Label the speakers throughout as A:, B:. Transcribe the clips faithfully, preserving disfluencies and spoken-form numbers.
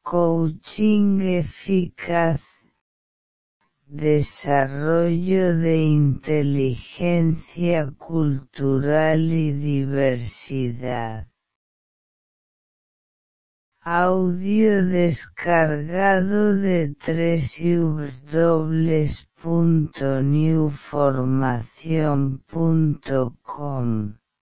A: Coaching eficaz. Desarrollo de inteligencia cultural y diversidad. Audio descargado de w w w punto new formación punto com.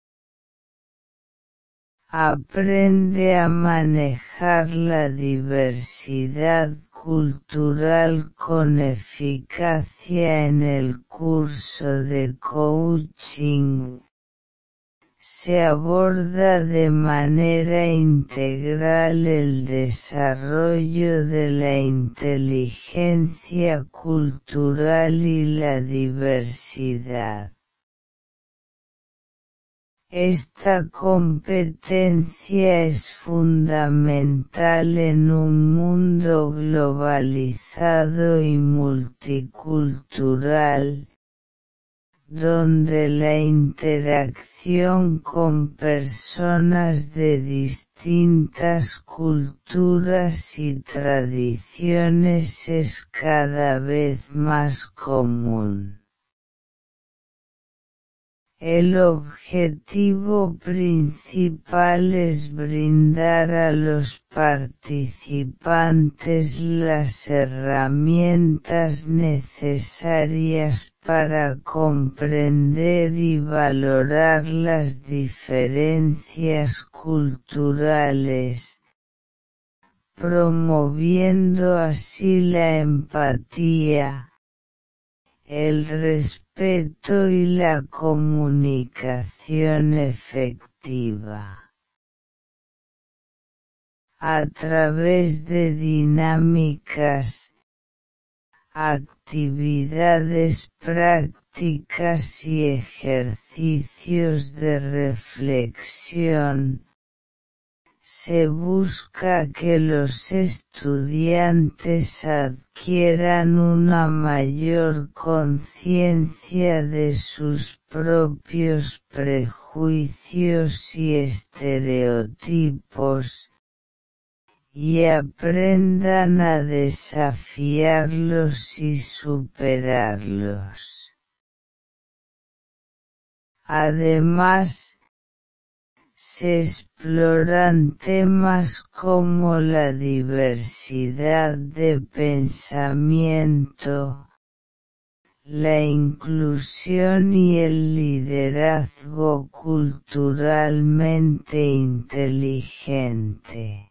A: Aprende a manejar la diversidad cultural con eficacia en el curso de coaching. Se aborda de manera integral el desarrollo de la inteligencia cultural y la diversidad. Esta competencia es fundamental en un mundo globalizado y multicultural, donde la interacción con personas de distintas culturas y tradiciones es cada vez más común. El objetivo principal es brindar a los participantes las herramientas necesarias para comprender y valorar las diferencias culturales, promoviendo así la empatía, el respeto y la comunicación efectiva. A través de dinámicas, actividades prácticas y ejercicios de reflexión, se busca que los estudiantes adquieran una mayor conciencia de sus propios prejuicios y estereotipos, y aprendan a desafiarlos y superarlos. Además, se exploran temas como la diversidad de pensamiento, la inclusión y el liderazgo culturalmente inteligente.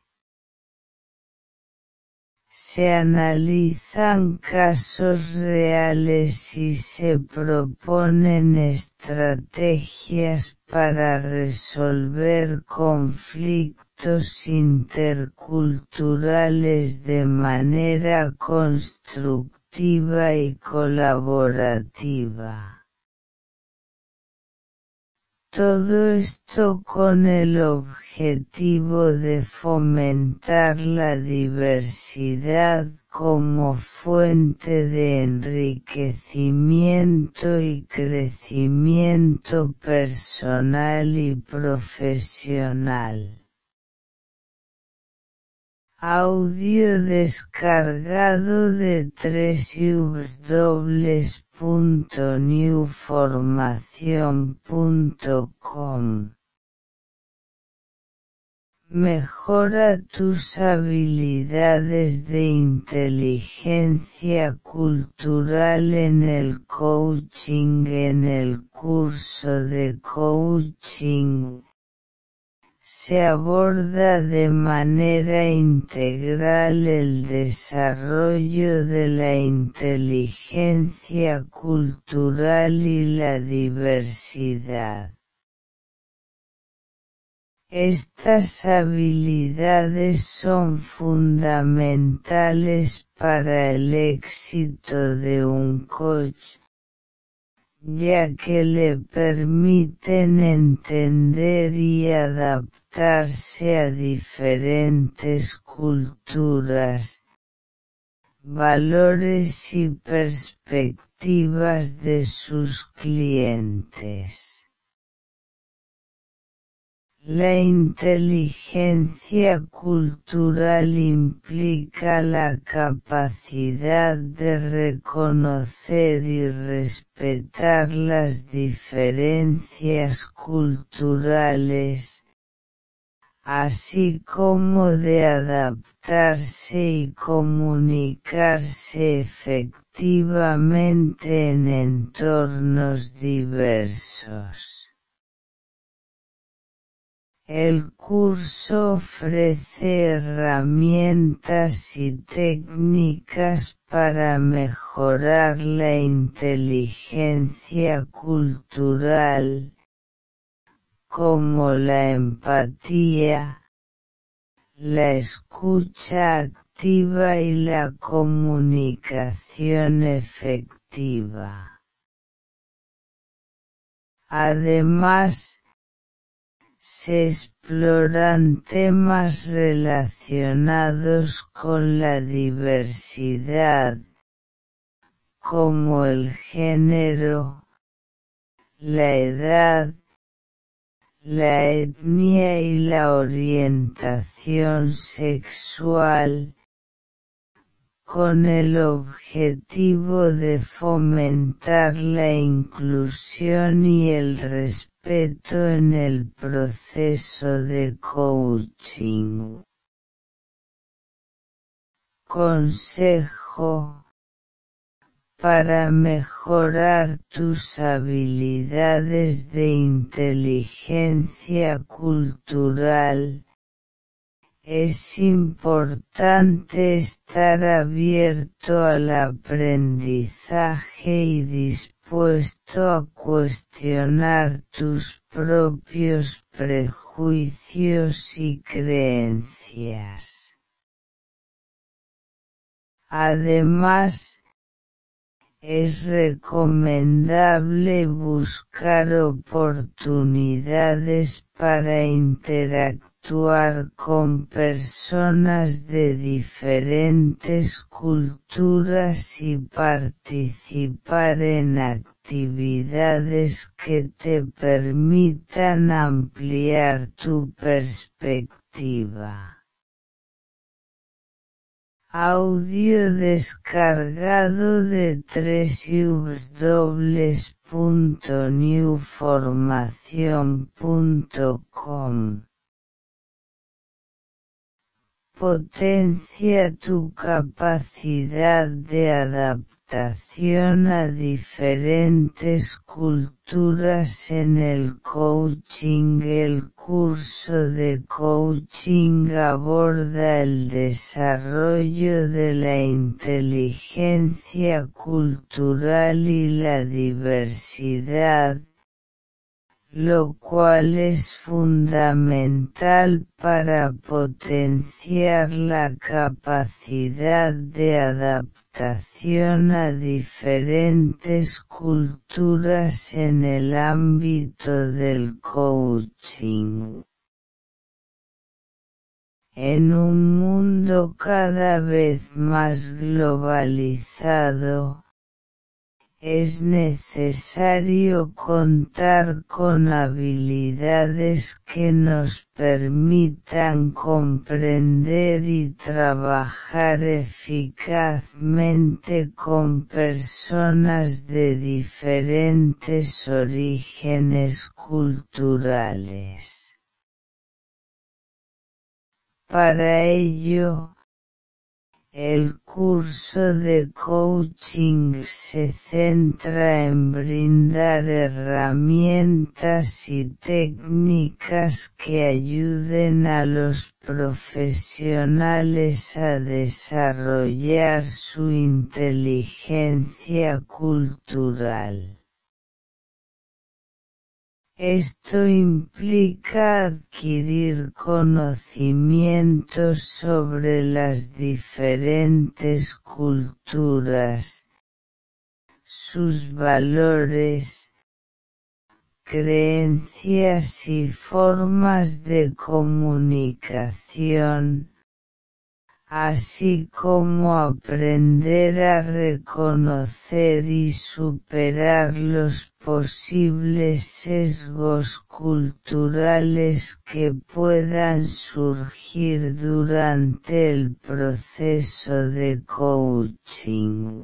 A: Se analizan casos reales y se proponen estrategias para resolver conflictos interculturales de manera constructiva y colaborativa. Todo esto con el objetivo de fomentar la diversidad como fuente de enriquecimiento y crecimiento personal y profesional. Audio descargado de w w w punto new formación punto com. Mejora tus habilidades de inteligencia cultural en el coaching. En el curso de coaching se aborda de manera integral el desarrollo de la inteligencia cultural y la diversidad. Estas habilidades son fundamentales para el éxito de un coach, ya que le permiten entender y adaptarse a diferentes culturas, valores y perspectivas de sus clientes. La inteligencia cultural implica la capacidad de reconocer y respetar las diferencias culturales, así como de adaptarse y comunicarse efectivamente en entornos diversos. El curso ofrece herramientas y técnicas para mejorar la inteligencia cultural, como la empatía, la escucha activa y la comunicación efectiva. Además, se exploran temas relacionados con la diversidad, como el género, la edad, la etnia y la orientación sexual, con el objetivo de fomentar la inclusión y el respeto en el proceso de coaching. Consejo: para mejorar tus habilidades de inteligencia cultural, es importante estar abierto al aprendizaje y dispuesto a cuestionar tus propios prejuicios y creencias. Además, es recomendable buscar oportunidades para interactuar con personas de diferentes culturas y participar en actividades que te permitan ampliar tu perspectiva. Audio descargado de doble u doble u doble u punto new formación punto com. Potencia tu capacidad de adaptación a diferentes culturas en el coaching. El curso de coaching aborda el desarrollo de la inteligencia cultural y la diversidad, lo cual es fundamental para potenciar la capacidad de adaptación a diferentes culturas en el ámbito del coaching. En un mundo cada vez más globalizado, es necesario contar con habilidades que nos permitan comprender y trabajar eficazmente con personas de diferentes orígenes culturales. Para ello, el curso de coaching se centra en brindar herramientas y técnicas que ayuden a los profesionales a desarrollar su inteligencia cultural. Esto implica adquirir conocimientos sobre las diferentes culturas, sus valores, creencias y formas de comunicación, así como aprender a reconocer y superar los posibles sesgos culturales que puedan surgir durante el proceso de coaching.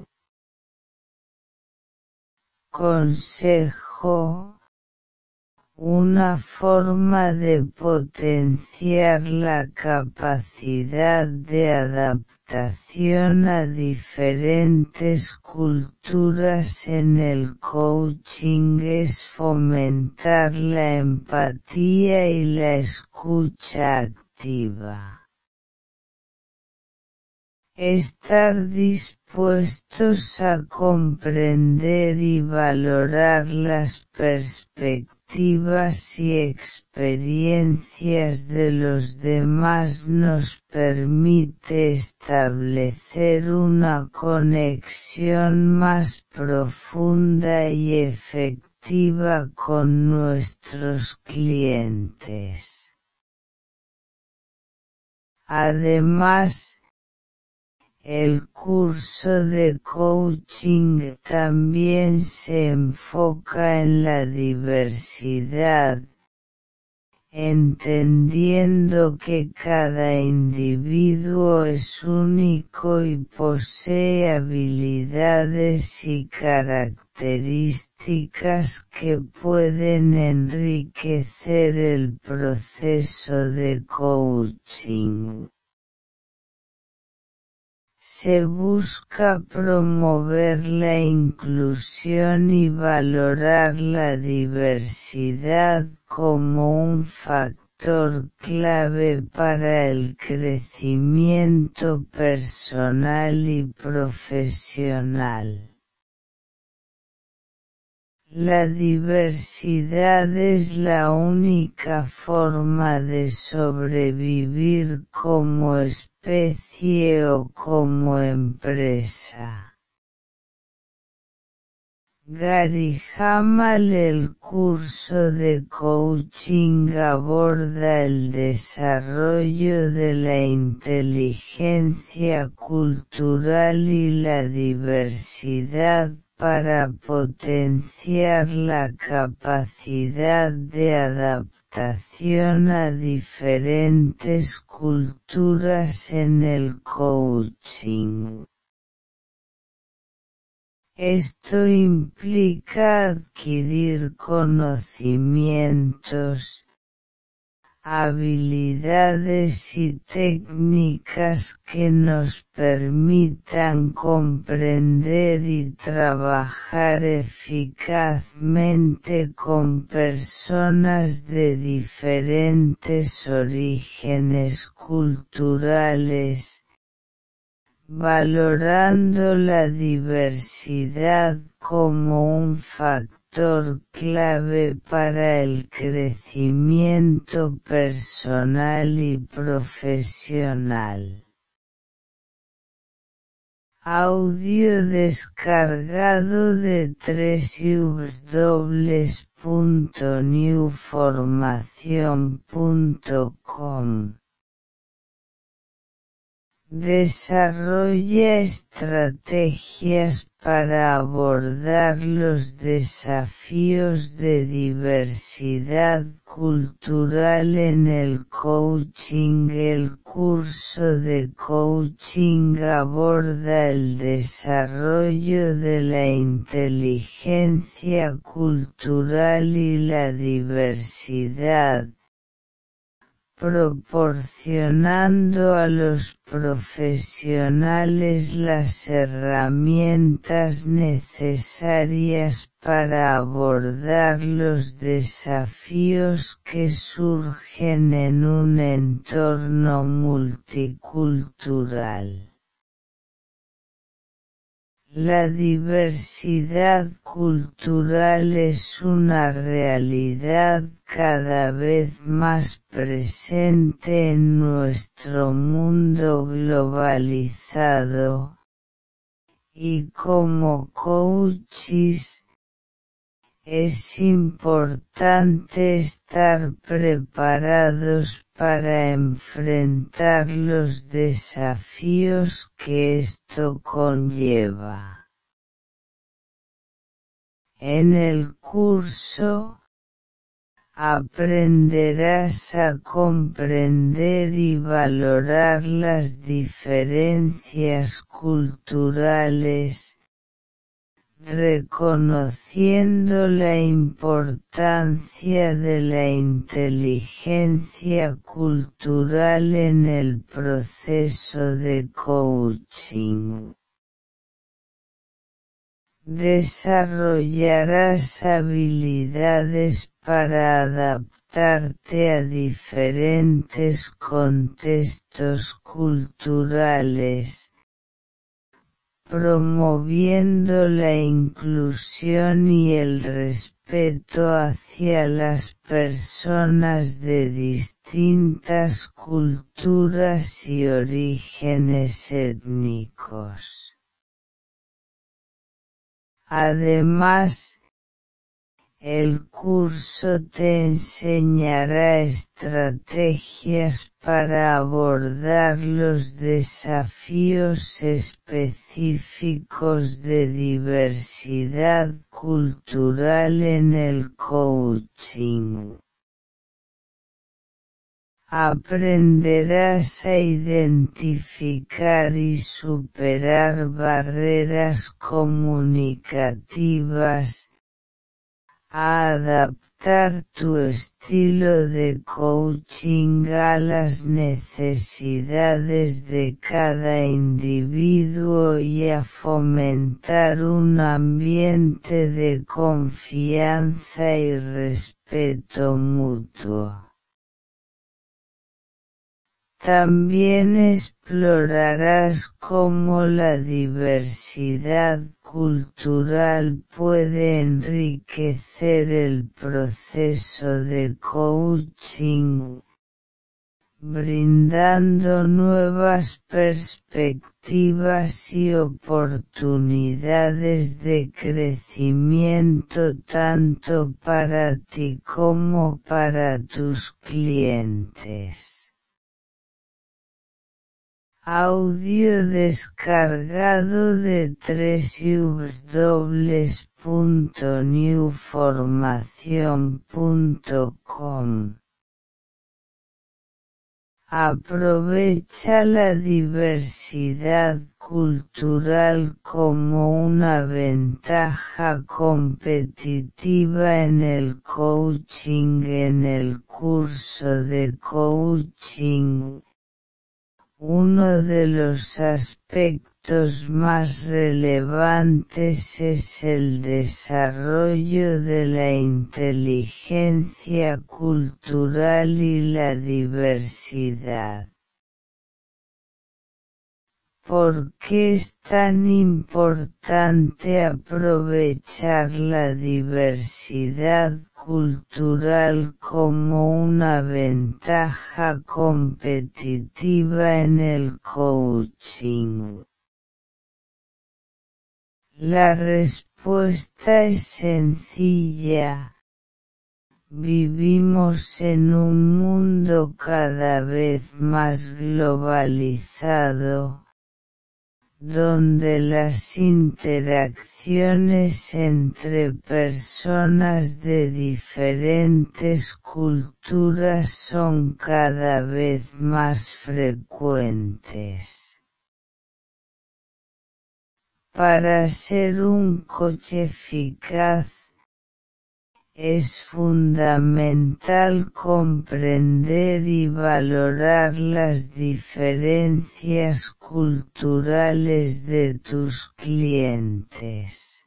A: Consejo: una forma de potenciar la capacidad de adaptación a diferentes culturas en el coaching es fomentar la empatía y la escucha activa. Estar dispuestos a comprender y valorar las perspectivas y experiencias de los demás nos permite establecer una conexión más profunda y efectiva con nuestros clientes. Además, el curso de coaching también se enfoca en la diversidad, entendiendo que cada individuo es único y posee habilidades y características que pueden enriquecer el proceso de coaching. Se busca promover la inclusión y valorar la diversidad como un factor clave para el crecimiento personal y profesional. La diversidad es la única forma de sobrevivir como especie o como empresa. Gary Hamel. El curso de coaching aborda el desarrollo de la inteligencia cultural y la diversidad para potenciar la capacidad de adaptación a diferentes culturas en el coaching. Esto implica adquirir conocimientos, habilidades y técnicas que nos permitan comprender y trabajar eficazmente con personas de diferentes orígenes culturales, valorando la diversidad como un factor clave para el crecimiento personal y profesional. Audio descargado de doble u doble u doble u punto new formación punto com. Desarrolla estrategias para abordar los desafíos de diversidad cultural en el coaching. El curso de coaching aborda el desarrollo de la inteligencia cultural y la diversidad, proporcionando a los profesionales las herramientas necesarias para abordar los desafíos que surgen en un entorno multicultural. La diversidad cultural es una realidad cada vez más presente en nuestro mundo globalizado, y como coaches, es importante estar preparados para enfrentar los desafíos que esto conlleva. En el curso, aprenderás a comprender y valorar las diferencias culturales, reconociendo la importancia de la inteligencia cultural en el proceso de coaching. Desarrollarás habilidades para adaptarte a diferentes contextos culturales, promoviendo la inclusión y el respeto hacia las personas de distintas culturas y orígenes étnicos. Además, el curso te enseñará estrategias para abordar los desafíos específicos de diversidad cultural en el coaching. Aprenderás a identificar y superar barreras comunicativas, a adaptar tu estilo de coaching a las necesidades de cada individuo y a fomentar un ambiente de confianza y respeto mutuo. También explorarás cómo la diversidad cultural puede enriquecer el proceso de coaching, brindando nuevas perspectivas y oportunidades de crecimiento tanto para ti como para tus clientes. Audio descargado de doble u doble u doble u punto new formación punto com. Aprovecha la diversidad cultural como una ventaja competitiva en el coaching. En el curso de coaching, uno de los aspectos más relevantes es el desarrollo de la inteligencia cultural y la diversidad. ¿Por qué es tan importante aprovechar la diversidad cultural como una ventaja competitiva en el coaching? La respuesta es sencilla. Vivimos en un mundo cada vez más globalizado, donde las interacciones entre personas de diferentes culturas son cada vez más frecuentes. Para ser un coach eficaz, es fundamental comprender y valorar las diferencias culturales de tus clientes.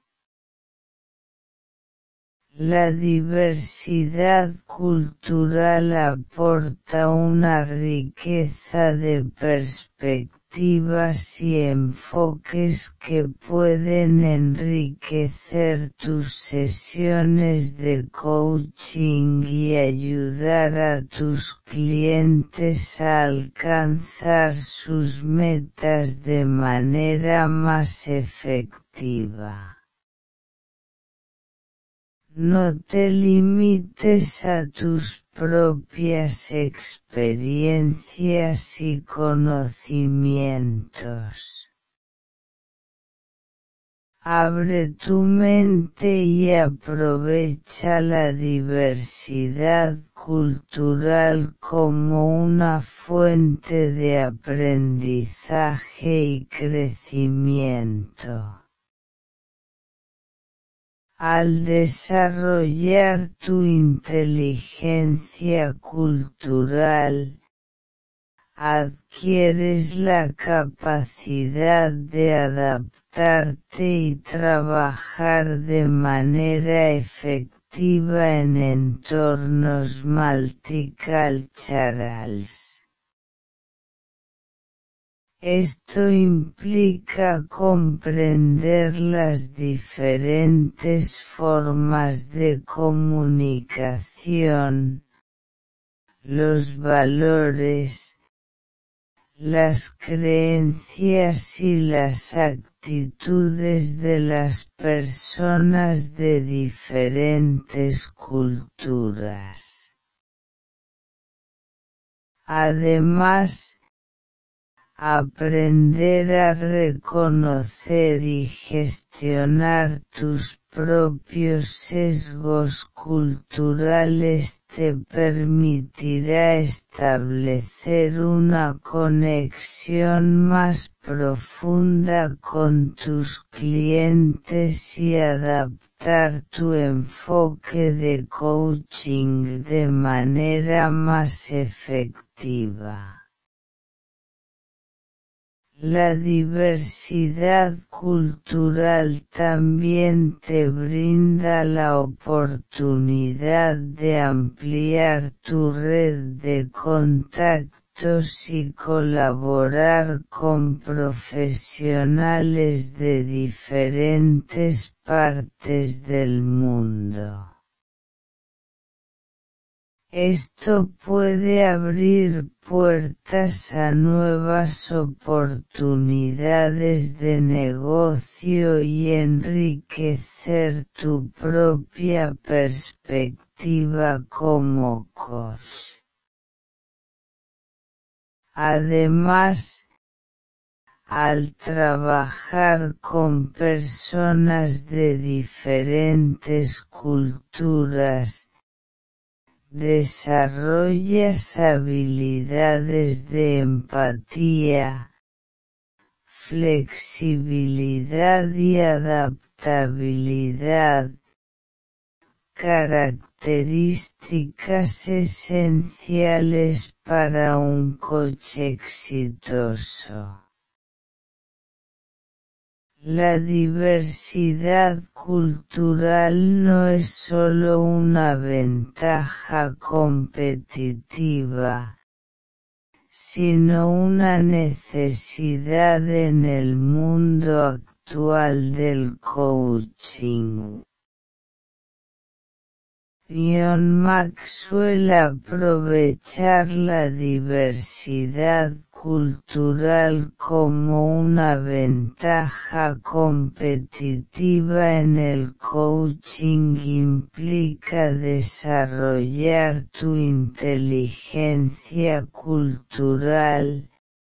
A: La diversidad cultural aporta una riqueza de perspectivas y enfoques que pueden enriquecer tus sesiones de coaching y ayudar a tus clientes a alcanzar sus metas de manera más efectiva. No te limites a tus propias experiencias y conocimientos. Abre tu mente y aprovecha la diversidad cultural como una fuente de aprendizaje y crecimiento. Al desarrollar tu inteligencia cultural, adquieres la capacidad de adaptarte y trabajar de manera efectiva en entornos multiculturales. Esto implica comprender las diferentes formas de comunicación, los valores, las creencias y las actitudes de las personas de diferentes culturas. Además, aprender a reconocer y gestionar tus propios sesgos culturales te permitirá establecer una conexión más profunda con tus clientes y adaptar tu enfoque de coaching de manera más efectiva. La diversidad cultural también te brinda la oportunidad de ampliar tu red de contactos y colaborar con profesionales de diferentes partes del mundo. Esto puede abrir puertas a nuevas oportunidades de negocio y enriquecer tu propia perspectiva como coach. Además, al trabajar con personas de diferentes culturas, desarrollas habilidades de empatía, flexibilidad y adaptabilidad, características esenciales para un coach exitoso. La diversidad cultural no es solo una ventaja competitiva, sino una necesidad en el mundo actual del coaching. John Maxwell aprovechar la diversidad cultural como una ventaja competitiva en el coaching implica desarrollar tu inteligencia cultural,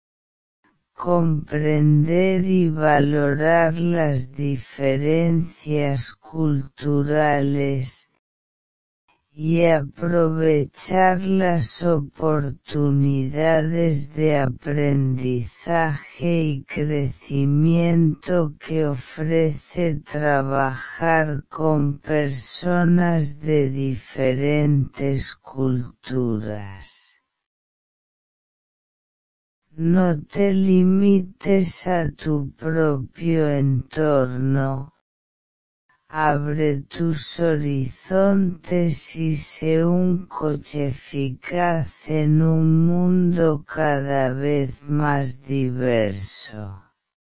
A: comprender y valorar las diferencias culturales, y aprovechar las oportunidades de aprendizaje y crecimiento que ofrece trabajar con personas de diferentes culturas. No te limites a tu propio entorno. Abre tus horizontes y sé un coach eficaz en un mundo cada vez más diverso.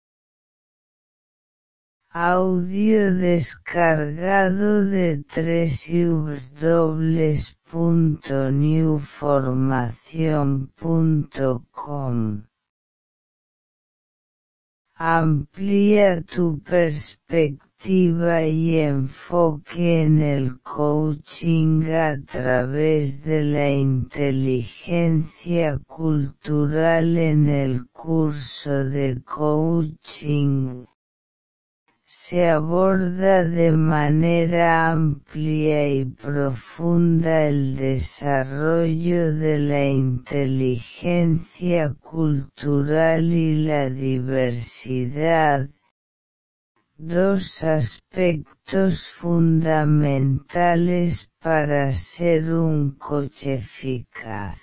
A: Audio descargado de doble u doble u doble u punto new formación punto com Amplía tu perspectiva y enfoque en el coaching a través de la inteligencia cultural en el curso de coaching. Se aborda de manera amplia y profunda el desarrollo de la inteligencia cultural y la diversidad, dos aspectos fundamentales para ser un coach eficaz.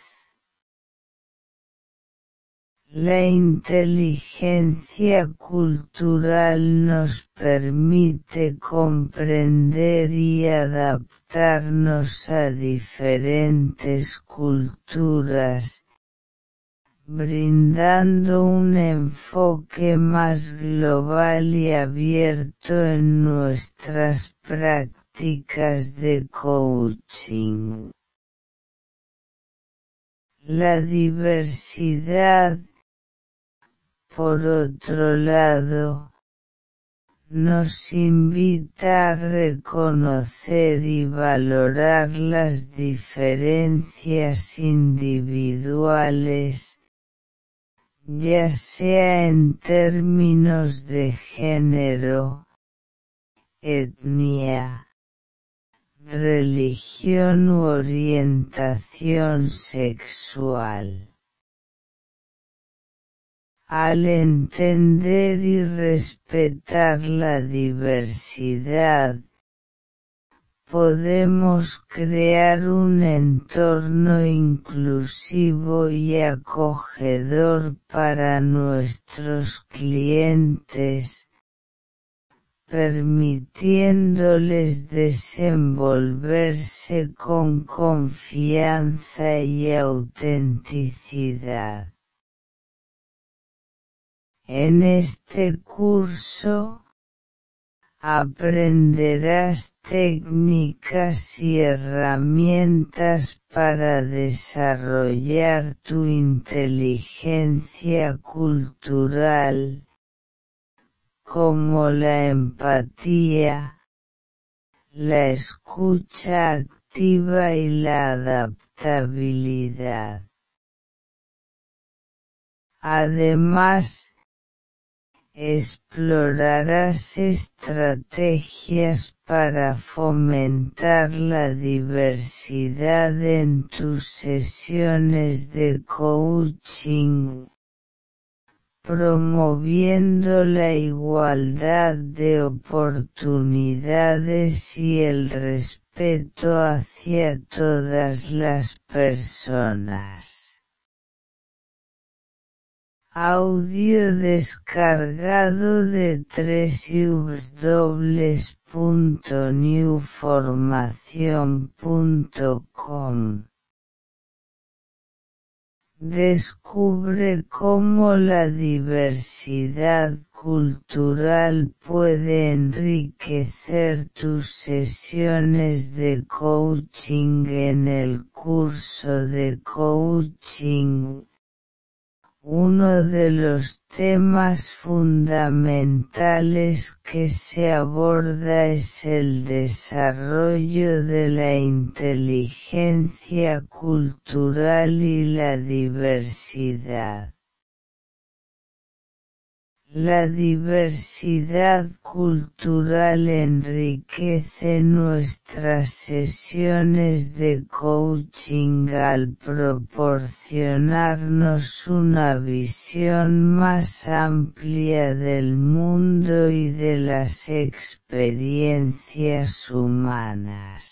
A: La inteligencia cultural nos permite comprender y adaptarnos a diferentes culturas, brindando un enfoque más global y abierto en nuestras prácticas de coaching. La diversidad, por otro lado, nos invita a reconocer y valorar las diferencias individuales, ya sea en términos de género, etnia, religión u orientación sexual. Al entender y respetar la diversidad, podemos crear un entorno inclusivo y acogedor para nuestros clientes, permitiéndoles desenvolverse con confianza y autenticidad. En este curso, aprenderás técnicas y herramientas para desarrollar tu inteligencia cultural, como la empatía, la escucha activa y la adaptabilidad. Además, explorarás estrategias para fomentar la diversidad en tus sesiones de coaching, promoviendo la igualdad de oportunidades y el respeto hacia todas las personas. Audio descargado de doble u doble u doble u punto new formación punto com. Descubre cómo la diversidad cultural puede enriquecer tus sesiones de coaching en el curso de coaching. Uno de los temas fundamentales que se aborda es el desarrollo de la inteligencia cultural y la diversidad. La diversidad cultural enriquece nuestras sesiones de coaching al proporcionarnos una visión más amplia del mundo y de las experiencias humanas.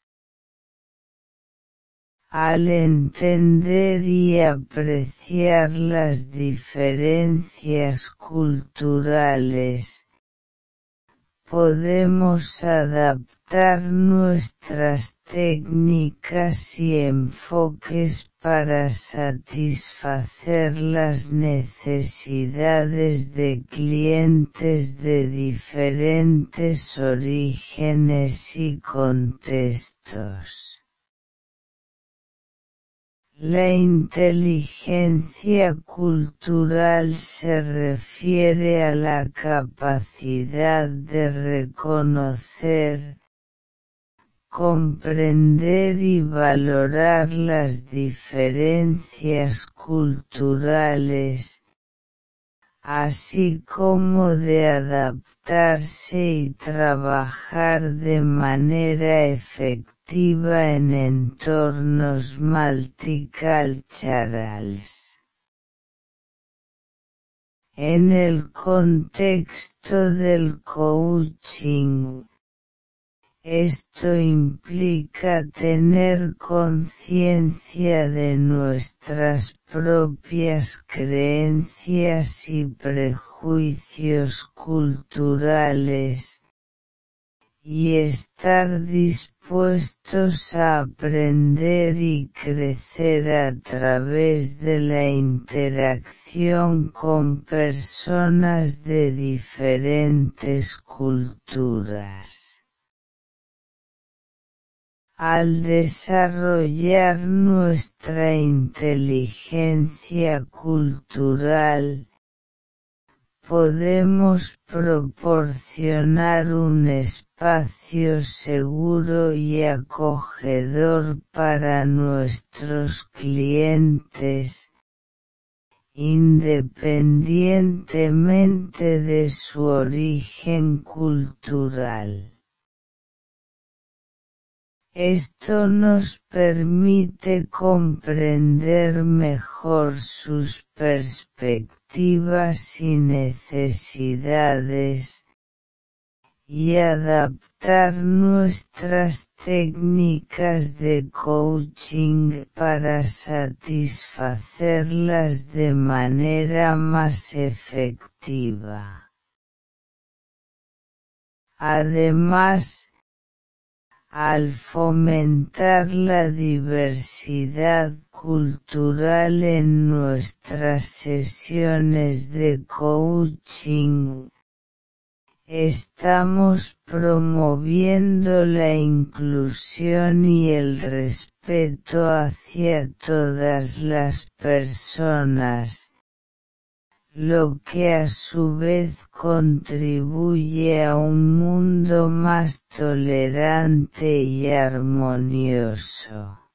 A: Al entender y apreciar las diferencias culturales, podemos adaptar nuestras técnicas y enfoques para satisfacer las necesidades de clientes de diferentes orígenes y contextos. La inteligencia cultural se refiere a la capacidad de reconocer, comprender y valorar las diferencias culturales, así como de adaptarse y trabajar de manera efectiva en entornos multiculturales. En el contexto del coaching, esto implica tener conciencia de nuestras propias creencias y prejuicios culturales, y estar dispuestos a aprender y crecer a través de la interacción con personas de diferentes culturas. Al desarrollar nuestra inteligencia cultural, podemos proporcionar un espacio seguro y acogedor para nuestros clientes, independientemente de su origen cultural. Esto nos permite comprender mejor sus perspectivas y necesidades, y adaptar nuestras técnicas de coaching para satisfacerlas de manera más efectiva. Además, al fomentar la diversidad cultural en nuestras sesiones de coaching, estamos promoviendo la inclusión y el respeto hacia todas las personas, lo que a su vez contribuye a un mundo más tolerante y armonioso.